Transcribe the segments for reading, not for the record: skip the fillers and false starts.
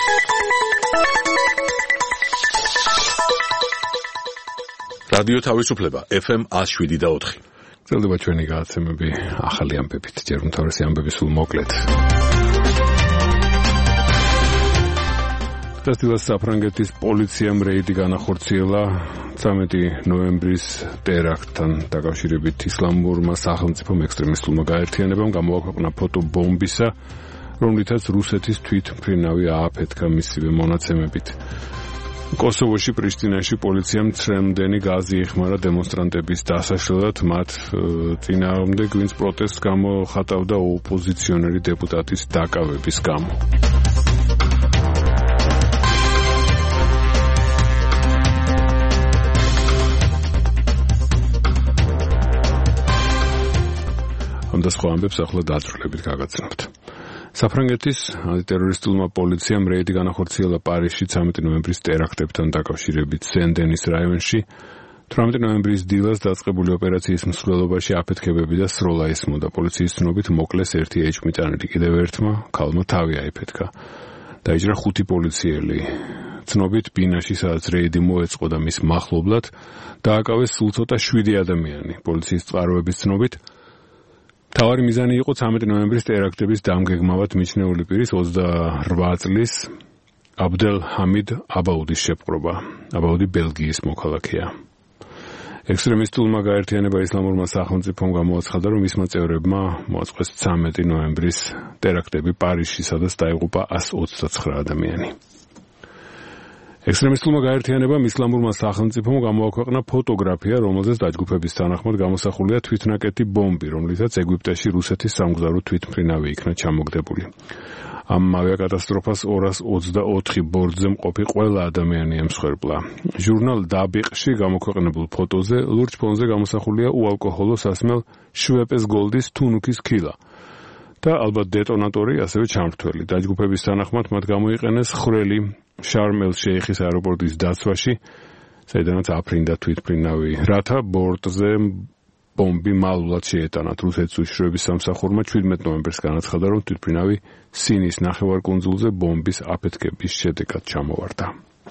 რადიო თავისუფლება FM 107.4. ძლდება ჩვენი გადაცემები ახალი ამბებით, ჯერ უმთავრესი ამბები სულ მოკლედ. დასტილას საფრანგეთის პოლიციამ რეიდი განახორციელა 13 ნოემბრის ტერაქტთან დაკავშირებით ისლამურმა სახელმწიფო ექსტრემისტულმა გაერთიანებამ გამოაქვეყნა ფოტო ბომბისა, რომლითაც რუსეთის თვითმფრინავი ააფეთქა მისივე მონაცემებით. კოსოვოში პრიშტინაში პოლიციამ ცრემლდენი გაზი იხმარა დემონსტრანტების დასაშლელად, მათ წინააღმდეგ, ვინც პროტესტს გამოხატავდა ოპოზიციონერი დეპუტატის დაკავების გამო. ამ და სხვა ამბებს ახლა დაწვრილებით გაგაცნობთ. საფრანგეთის ანტიტერორისტულმა პოლიციამ რეიდი განახორციელა პარიზში 13 ნოემბრის ტერაქტებთან დაკავშირებით სენ-დენის რაიონში. 18 ნოემბრის დილას დაწყებული ოპერაციის მსვლელობაში აფეთქებები და სროლა ისმოდა. პოლიციის ცნობით მოკლეს ერთი ეჭვმიტანილი, კიდევ ერთმა ქალმა თავი აიფეთქა. დაიჭრა 5 პოლიციელი. ცნობით ბინაში, სადაც რეიდი მოეწყო და მის მახლობლად დააკავეს სულ ცოტა 7 ადამიანი. პოლიციის წყაროების ცნობით თავარი მიზანი იყო 13 ნოემბრის ტერაქტების დამგეგმავად მიჩნეული პირის 28 წლის აბდელ ჰამიდ აბაუდის შეპყრობა. აბაუდი ბელგიის მოქალაქეა. ექსტრემისტულმა გაერთიანება ისლამურმა სახელმწიფომ გამოაცხადა, რომ მისმა წევრებმა მოაწყვეს 13 ნოემბრის ტერაქტები პარიზში, სადაც დაიღუპა 129 ადამიანი. ექსტრემისტულმა გაერთიანებამ ისლამურმა სახელმწიფომ გამოაქვეყნა ფოტოგრაფია, რომელზეც დაჯგუფების თანახმად გამოსახულია თვითნაკეთი ბომბი, რომლითაც ეგვიპტეში რუსეთის სამგზავრო თვითმფრინავი იქნა ჩამოგდებული. ამ ავიაკატასტროფას 224 ბორტზე მყოფი ყველა ადამიანი ემსხვერპლა. ჟურნალ დაბიყში გამოქვეყნებულ ფოტოზე ლურჯ ფონზე გამოსახულია უალკოჰოლო სასმელ შვეპეს გოლდის თუნუქის ქილა და ალბათ დეტონატორი, ასევე ჩამრთველი. დაჯგუფების თანახმად მათ გამოიყენეს ხვრელი შარმ-ელ-შეიხის აეროპორტის დაცვაში, საიდანაც აფრინდა თვითმფრინავი, რათა ბორტზე ბომბი მალულად შეეტანათ. რუსეთის უშიშროების სამსახურმა 17 ნოემბერს განაცხადა, რომ თვითმფრინავი სინის ნახევარკუნძულზე ბომბის აფეთქების შედეგად ჩამოვარდა.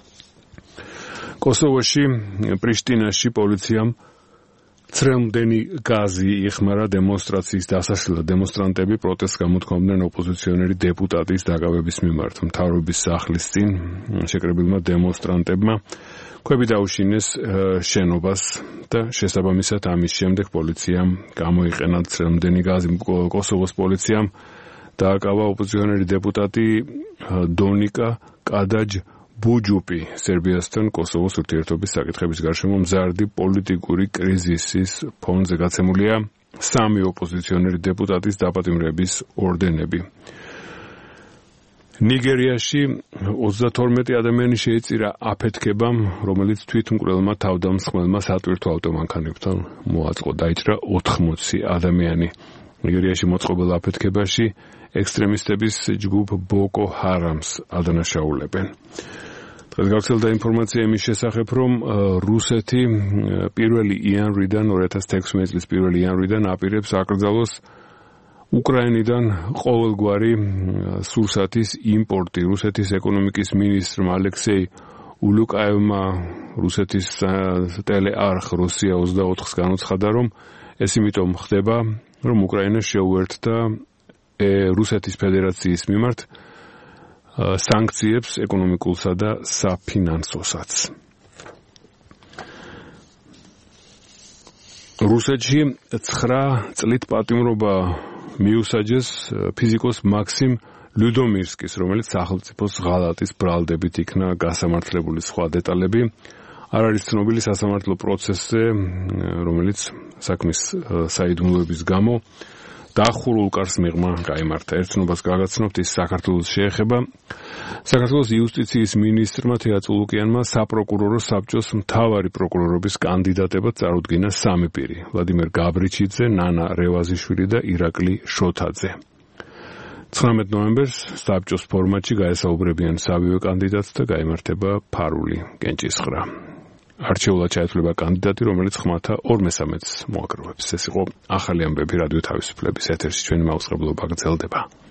კოსოვოში პრიშტინაში პოლიციამ ცრემლდენი გაზი იხმარა დემონსტრაციის დასაშლელად. დემონსტრანტები პროტესტს გამოთქვამდნენ ოპოზიციონერი დეპუტატის დაკავების მიმართ. მთავრობის სახლის წინ შეკრებილმა დემონსტრანტებმა ქვები დაუშინეს შენობას და შესაბამისად ამის შემდეგ პოლიციამ გამოიყენა ცრემლდენი გაზი. კოსოვოს პოლიციამ დააკავა ოპოზიციონერი დეპუტატი დონიკა კადაჯ ბუჯუპი სერბიასთან კოსოვოს ურთიერთობის საკითხების გარშემო მზარდი პოლიტიკური კრიზისის ფონზე გაცემულია 3 ოპოზიციონერი დეპუტატის დაპატიმრების ორდენები. ნიგერიაში 32 ადამიანი შეიწირა აფეთქებამ, რომელიც თვითმკვლელმა თავდამსხმელმა სატვირთო ავტომანქანებთან მოაწყო. დაიჭრა 80 ადამიანი. ნიგერიაში მოწყობილ აფეთქებაში ექსტრემისტების ჯგუფ ბოკო ჰარამს ადანაშაულებენ. გავრცელდა ინფორმაცია იმის შესახებ, რომ რუსეთი 1 იანვრიდან 2016 წლის 1 იანვრიდან აპირებს აკრძალოს უკრაინიდან ყოველგვარი სურსათის იმპორტი. რუსეთის ეკონომიკის მინისტრმა ალექსეი ულუკაევმა რუსეთის ტელეარხ რუსია 24-ს განუცხადა, რომ ეს იმიტომ ხდება, რომ უკრაინა შეუერთდა რუსეთის ფედერაციის მიმართ სანქციებს ეკონომიკულსა და საფინანსოსაც. რუსეთში 9 წლით პატიმრობა მიუსაჯეს ფიზიკოს მაქსიმ ლუდომირსკის, რომელიც სახელმწიფოს ღალატის ბრალდებით იქნა გასამართლებული. სხვა დეტალები არ არის ცნობილი სასამართლო პროცესზე, რომელიც საქმის საიდუმლოების გამო დახურულ კარს მიღმა გაიმართა. ერთნობას გაგაცნობთ, ის საქართველოს შეეხება. საქართველოს იუსტიციის მინისტრმა თეატრულუკიანმა საპროკურორო საბჭოს მთავარი პროკურორობის კანდიდატებად წარუდგინა 3 პირი: ვლადიმერ გაბრიჩიძე, ნანა რევაზიშვილი და ირაკლი შოთაძე. 19 ნოემბერს საბჭოს ფორმატში გაესაუბრებიან სამივე კანდიდატს და გაიმართება ფარული კენჭისყრა. არჩეულად ჩაეთვლება კანდიდატი, რომელიც ხმათა 2/3-ს მოაგროვებს. ეს იყო ახალი ამბები რადიო თავისუფლების ეთერში. ჩვენი მაუწყებლობა გრძელდება.